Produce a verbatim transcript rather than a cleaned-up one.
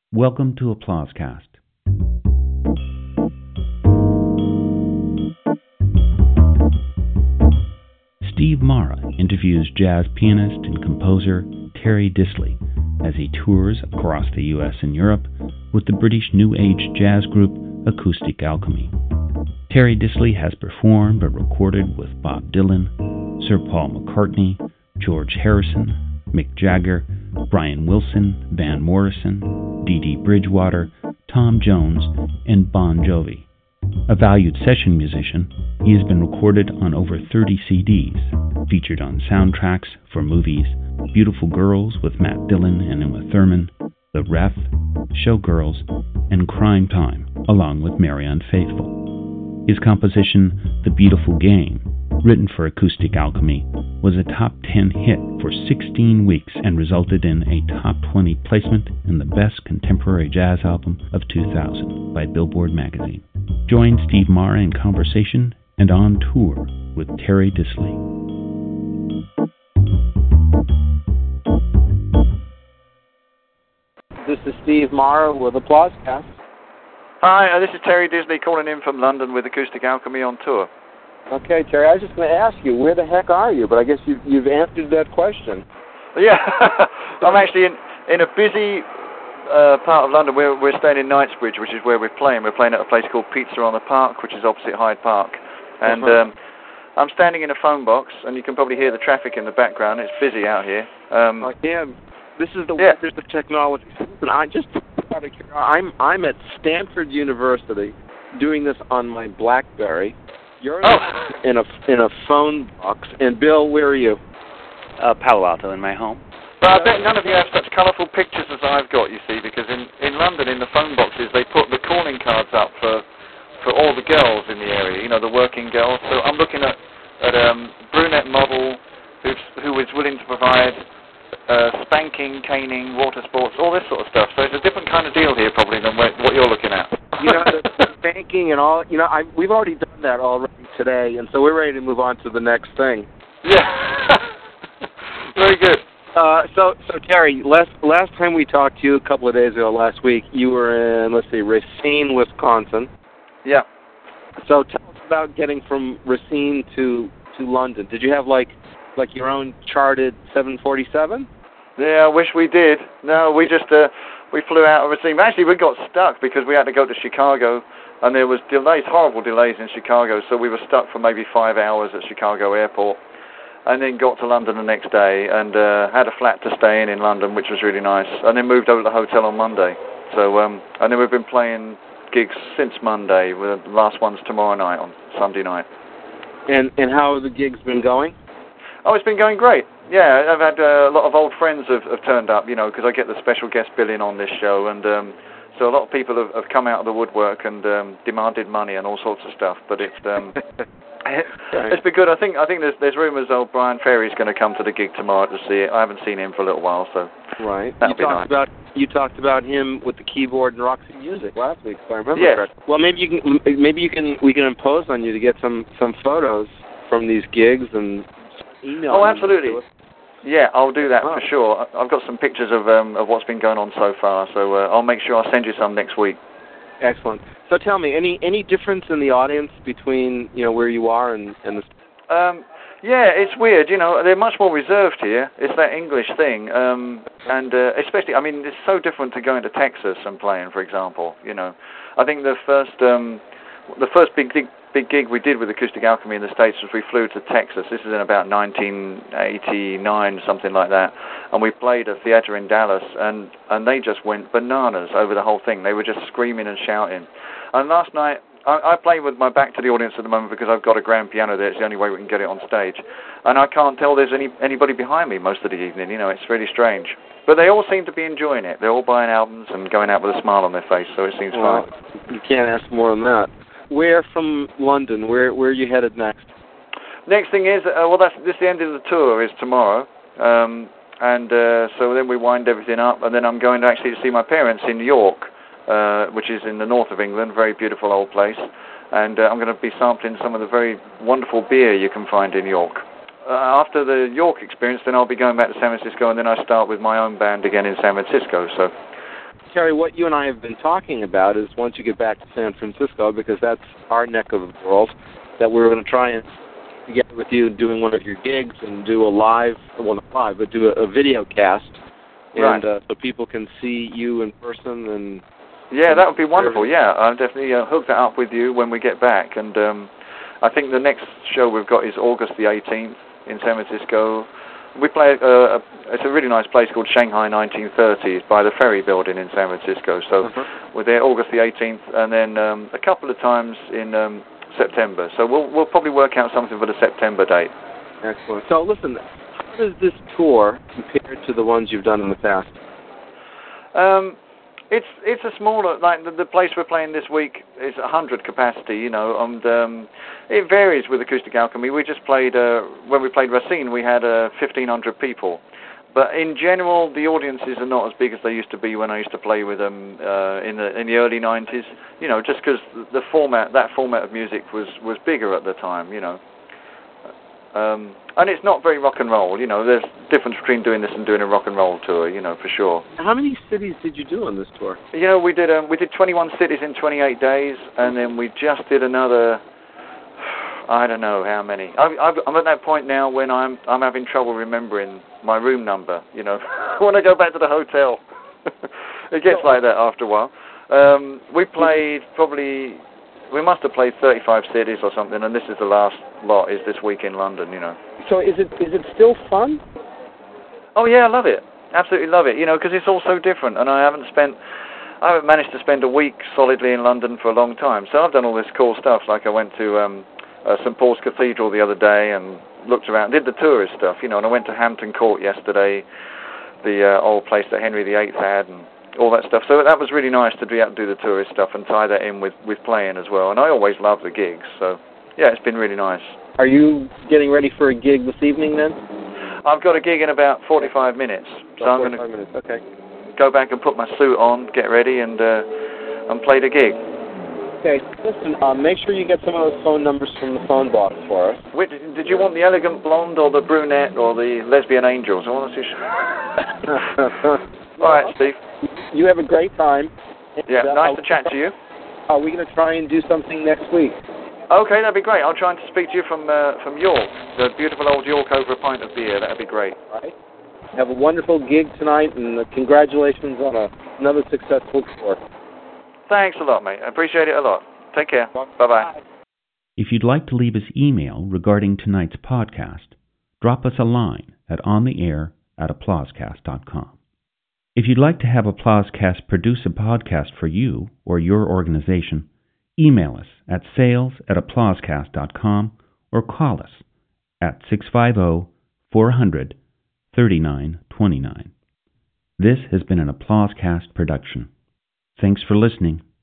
Welcome to Applausecast. Steve Mara interviews jazz pianist and composer Terry Disley as he tours across the U S and Europe with the British New Age jazz group Acoustic Alchemy. Terry Disley has performed or recorded with Bob Dylan, Sir Paul McCartney, George Harrison, Mick Jagger, Brian Wilson, Van Morrison, Dee Dee Bridgewater, Tom Jones, and Bon Jovi. A valued session musician, he has been recorded on over thirty C Ds, featured on soundtracks for movies Beautiful Girls with Matt Dillon and Uma Thurman, The Ref, Showgirls, and Crime Time, along with Marianne Faithfull. His composition, The Beautiful Game, written for Acoustic Alchemy, was a top ten hit for sixteen weeks and resulted in a top twenty placement in the Best Contemporary Jazz Album of two thousand by Billboard magazine. Join Steve Mara in conversation and on tour with Terry Disley. This is Steve Mara with Applausecast. Hi, uh, this is Terry Disley calling in from London with Acoustic Alchemy on tour. Okay, Terry, I was just going to ask you, where the heck are you? But I guess you've, you've answered that question. Yeah, I'm actually in, in a busy uh, part of London. We're, we're staying in Knightsbridge, which is where we're playing. We're playing at a place called Pizza on the Park, which is opposite Hyde Park. And uh-huh. um, I'm standing in a phone box, and you can probably hear the traffic in the background. It's busy out here. Um, uh, yeah, this is the yeah. wonders of technology. And I just, I'm, I'm at Stanford University doing this on my BlackBerry. You're oh. in a in a phone box. And Bill, where are you? Uh, Palo Alto in my home. But I bet none of you have such colourful pictures as I've got, you see, because in, in London, in the phone boxes, they put the calling cards up for for all the girls in the area, you know, the working girls. So I'm looking at at a um, brunette model who's, who is willing to provide uh, spanking, caning, water sports, all this sort of stuff. So it's a different kind of deal here, probably, than what what you're looking at. You know, the spanking and all, you know, I, we've already done that already today, and so we're ready to move on to the next thing. Yeah. Very good. Uh, so, so Terry, last last time we talked to you, a couple of days ago, last week, you were in, let's see, Racine, Wisconsin. Yeah. So tell us about getting from Racine to to London. Did you have like like your own charted seven forty-seven? Yeah, I wish we did. No, we just uh, we flew out of Racine. Actually, we got stuck because we had to go to Chicago, and there was delays, horrible delays in Chicago. So we were stuck for maybe five hours at Chicago Airport, and then got to London the next day and uh, had a flat to stay in in London, which was really nice. And then moved over to the hotel on Monday. So um, and then we've been playing gigs since Monday. With the last one's tomorrow night on Sunday night. And and how have the gigs been going? Oh, it's been going great. Yeah, I've had uh, a lot of old friends have, have turned up, you know, because I get the special guest billing on this show, and um, so a lot of people have, have come out of the woodwork and um, demanded money and all sorts of stuff. But it's um, it's been good. I think I think there's there's rumours old Brian Ferry's going to come to the gig tomorrow to see it. I haven't seen him for a little while, so right. That'll you be talked nice. about you talked about him with the keyboard and Roxy Music last week, if I remember yes. correctly. Well, maybe you can maybe you can we can impose on you to get some some photos from these gigs and email. Oh, them absolutely. to us. Yeah, I'll do that oh. for sure. I've got some pictures of um, of what's been going on so far, so uh, I'll make sure I send you some next week. Excellent. So tell me, any any difference in the audience between, you know, where you are and, and the... Um, yeah, it's weird, you know, they're much more reserved here. It's that English thing, um, and uh, especially, I mean, it's so different to going to Texas and playing, for example, you know. I think the first um, the first big gig, big gig we did with Acoustic Alchemy in the States was we flew to Texas. This is in about nineteen eighty-nine, something like that, and we played a theater in Dallas, and, and they just went bananas over the whole thing. They were just screaming and shouting. And last night, I, I play with my back to the audience at the moment because I've got a grand piano there. It's the only way we can get it on stage. And I can't tell there's any anybody behind me most of the evening. You know, it's really strange. But they all seem to be enjoying it. They're all buying albums and going out with a smile on their face, so it seems well, fine. You can't ask more than that. Where from London? Where where are you headed next? Next thing is, uh, well, that's this the end of the tour is tomorrow. Um, and uh, so then we wind everything up, and then I'm going to actually see my parents in York, uh, which is in the north of England, very beautiful old place. And uh, I'm going to be sampling some of the very wonderful beer you can find in York. Uh, after the York experience, then I'll be going back to San Francisco, and then I start with my own band again in San Francisco. So Terry, what you and I have been talking about is once you get back to San Francisco, because that's our neck of the world, that we're going to try and get with you doing one of your gigs and do a live, well, not live, but do a, a video cast, and right. uh, so people can see you in person. And yeah, that would be wonderful. Yeah, I'll definitely uh, hook that up with you when we get back. And um, I think the next show we've got is August the eighteenth in San Francisco. We play, uh, a, it's a really nice place called Shanghai nineteen thirty by the Ferry Building in San Francisco. So uh-huh. we're there August the eighteenth, and then um, a couple of times in um, September. So we'll we'll probably work out something for the September date. Excellent. So listen, how does this tour compare to the ones you've done in the past? Um, it's it's a smaller, like the, the place we're playing this week is one hundred capacity, you know, and um, it varies with Acoustic Alchemy. We just played, uh, when we played Racine, we had uh, fifteen hundred people. But in general, the audiences are not as big as they used to be when I used to play with them uh, in the in the early nineties. You know, just because the format, that format of music was, was bigger at the time. You know, um, and it's not very rock and roll. You know, there's a difference between doing this and doing a rock and roll tour. You know, for sure. How many cities did you do on this tour? You know, we did um, we did twenty-one cities in twenty-eight days, and then we just did another. I don't know how many. I've, I've, I'm at that point now when I'm I'm having trouble remembering my room number. You know, when I go back to the hotel, it gets like that after a while. Um, we played probably, we must have played thirty-five cities or something, and this is the last lot. Is this week in London? You know. So is it is it still fun? Oh yeah, I love it. Absolutely love it. You know, because it's all so different, and I haven't spent. I haven't managed to spend a week solidly in London for a long time. So I've done all this cool stuff. Like I went to. Um, Uh, Saint Paul's Cathedral the other day and looked around, did the tourist stuff, you know, and I went to Hampton Court yesterday, the uh, old place that Henry the Eighth had, and all that stuff. So that was really nice to be able to do the tourist stuff and tie that in with, with playing as well. And I always love the gigs, so yeah, it's been really nice. Are you getting ready for a gig this evening then? I've got a gig in about forty-five minutes, so I'm going to minutes. Okay. go back and put my suit on, get ready, and uh, and play the gig. Okay, listen, uh, make sure you get some of those phone numbers from the phone box for us. Wait, did you want the elegant blonde or the brunette or the lesbian angels? I want to see. All right, Steve. You have a great time. Yeah, and, uh, nice to chat to you. Are we going to try and do something next week? Okay, that'd be great. I'll try and speak to you from uh, from York, the beautiful old York over a pint of beer. That'd be great. All right. Have a wonderful gig tonight, and uh, congratulations on a, another successful tour. Thanks a lot, mate. I appreciate it a lot. Take care. Bye-bye. If you'd like to leave us email regarding tonight's podcast, drop us a line at ontheair at applausecast dot com. If you'd like to have Applausecast produce a podcast for you or your organization, email us at sales at applausecast dot com or call us at six five zero, four hundred, thirty-nine twenty-nine. This has been an Applausecast production. Thanks for listening.